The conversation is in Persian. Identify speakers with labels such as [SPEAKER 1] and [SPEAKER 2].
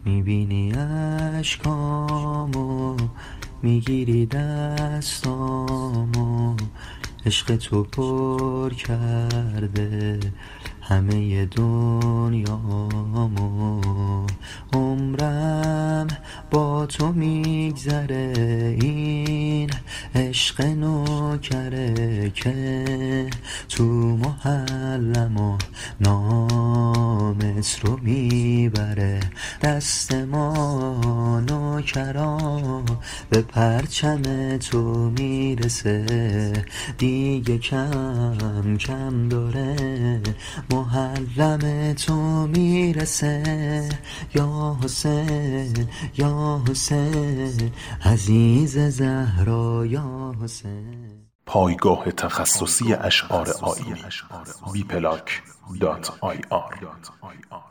[SPEAKER 1] میبینی اشکامو، میگیری دستامو، عشق تو پر کرده همه دنیامو. عمرم با تو میگذره، این عشق نوکره که تو محلم و نامت رو میبره. دست ما نوکرا به پرچم تو میرسه، دیگه کم کم داره محرم تو میرسه. یا حسین یا حسین، عزیز زهرا یا حسین.
[SPEAKER 2] پایگاه تخصصی اشعار آیینی. bplank.ir